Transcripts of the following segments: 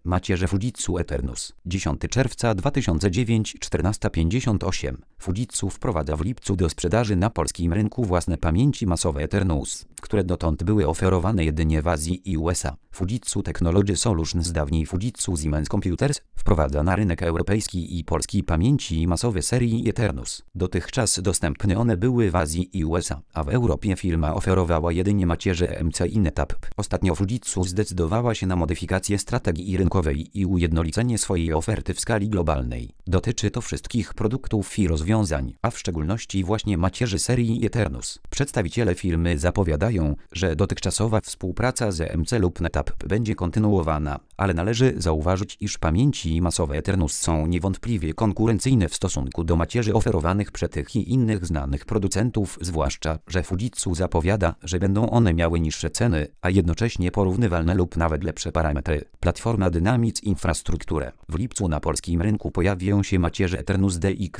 Macierze Fujitsu Eternus. 10 czerwca 2009, 14:58. Fujitsu wprowadza w lipcu do sprzedaży na polskim rynku własne pamięci masowe Eternus, które dotąd były oferowane jedynie w Azji i USA. Fujitsu Technology Solutions, dawniej Fujitsu Siemens Computers, wprowadza na rynek europejski i polski pamięci masowe serii Eternus. Dotychczas dostępne one były w Azji i USA, a w Europie firma oferowała jedynie macierze EMC i NetApp. Ostatnio Fujitsu zdecydowała się na modyfikację strategii rynkowej i ujednolicenie swojej oferty w skali globalnej. Dotyczy to wszystkich produktów i rozwiązań, a w szczególności właśnie macierzy serii Eternus. Przedstawiciele firmy zapowiadają, że dotychczasowa współpraca z EMC lub NetApp będzie kontynuowana, ale należy zauważyć, iż pamięci masowe Eternus są niewątpliwie konkurencyjne w stosunku do macierzy oferowanych przez tych i innych znanych producentów, zwłaszcza że Fujitsu zapowiada, że będą one miały niższe ceny, a jednocześnie porównywalne lub nawet lepsze parametry. Platforma Dynamics Infrastructure. W lipcu na polskim rynku pojawią się macierze Eternus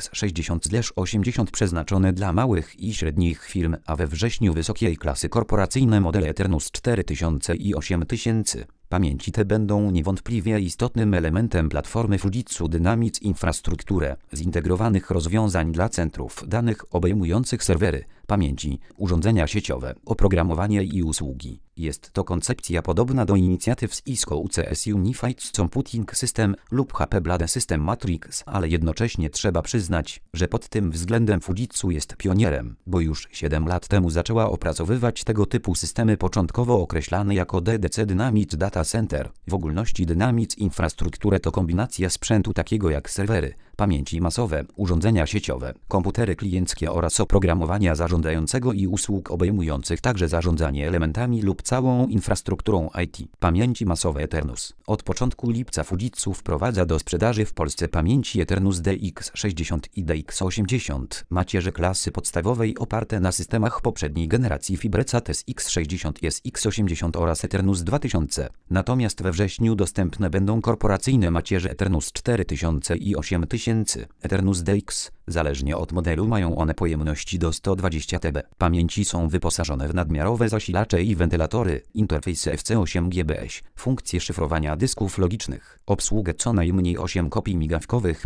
DX60/80 przeznaczone dla małych i średnich firm, a we wrześniu wysokiej klasy korporacyjne modele Eternus 4000 i 8000. Pamięci te będą niewątpliwie istotnym elementem platformy Fujitsu Dynamics Infrastructure, zintegrowanych rozwiązań dla centrów danych obejmujących serwery, pamięci, urządzenia sieciowe, oprogramowanie i usługi. Jest to koncepcja podobna do inicjatyw z Cisco UCS Unified Computing System lub HP Blade System Matrix, ale jednocześnie trzeba przyznać, że pod tym względem Fujitsu jest pionierem, bo już 7 lat temu zaczęła opracowywać tego typu systemy początkowo określane jako DDC Dynamics Data Center. W ogólności Dynamics Infrastructure to kombinacja sprzętu takiego jak serwery, pamięci masowe, urządzenia sieciowe, komputery klienckie oraz oprogramowania zarządzającego i usług obejmujących także zarządzanie elementami lub całą infrastrukturą IT. Pamięci masowe Eternus. Od początku lipca Fujitsu wprowadza do sprzedaży w Polsce pamięci Eternus DX60 i DX80, macierze klasy podstawowej oparte na systemach poprzedniej generacji FibreSAT SX60 i SX80 oraz Eternus 2000. Natomiast we wrześniu dostępne będą korporacyjne macierze Eternus 4000 i 8000. Eternus DX. Zależnie od modelu mają one pojemności do 120 TB. Pamięci są wyposażone w nadmiarowe zasilacze i wentylatory, interfejs FC8 GBS, funkcje szyfrowania dysków logicznych, obsługę co najmniej 8 kopii migawkowych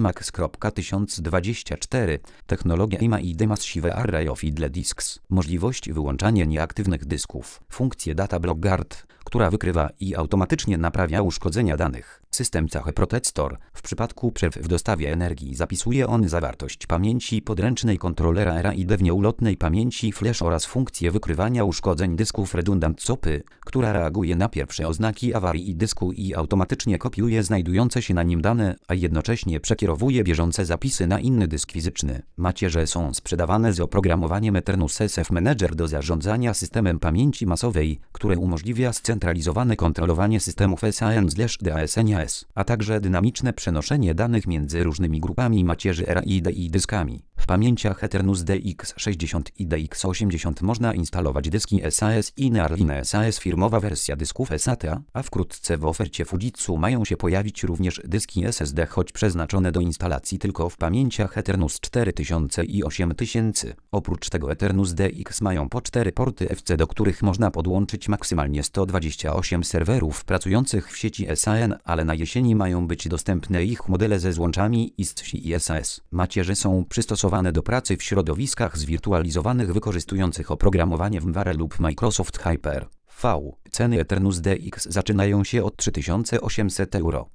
Max.1024, technologia IMA i DMAS Sieve Array of Idle Disks, możliwość wyłączania nieaktywnych dysków, funkcję Data Block Guard, która wykrywa i automatycznie naprawia uszkodzenia danych. System CACHE Protector. W przypadku przerw w dostawie energii zapisuje on zawartość pamięci podręcznej kontrolera RAID w nieulotnej pamięci flash oraz funkcję wykrywania uszkodzeń dysków Redundant SOPy, która reaguje na pierwsze oznaki awarii dysku i automatycznie kopiuje znajdujące się na nim dane, a jednocześnie przekierowuje bieżące zapisy na inny dysk fizyczny. Macierze są sprzedawane z oprogramowaniem Eternus SF Manager do zarządzania systemem pamięci masowej, które umożliwia scentralizowane kontrolowanie systemów SAN/DASNAS, a także dynamiczne przenoszenie danych między różnymi grupami macierzy RAID i dyskami. W pamięciach Eternus DX60 i DX80 można instalować dyski SAS i Nearline SAS, firmowa wersja dysków SATA, a wkrótce w ofercie Fujitsu mają się pojawić również dyski SSD, choć przeznaczone do instalacji tylko w pamięciach Eternus 4000 i 8000. Oprócz tego Eternus DX mają po 4 porty FC, do których można podłączyć maksymalnie 128 serwerów pracujących w sieci SAN, ale na jesieni mają być dostępne ich modele ze złączami ISCSI i SAS. Macierze są przystosowane do pracy w środowiskach zwirtualizowanych wykorzystujących oprogramowanie VMware lub Microsoft Hyper-V. Ceny Eternus DX zaczynają się od 3800 €.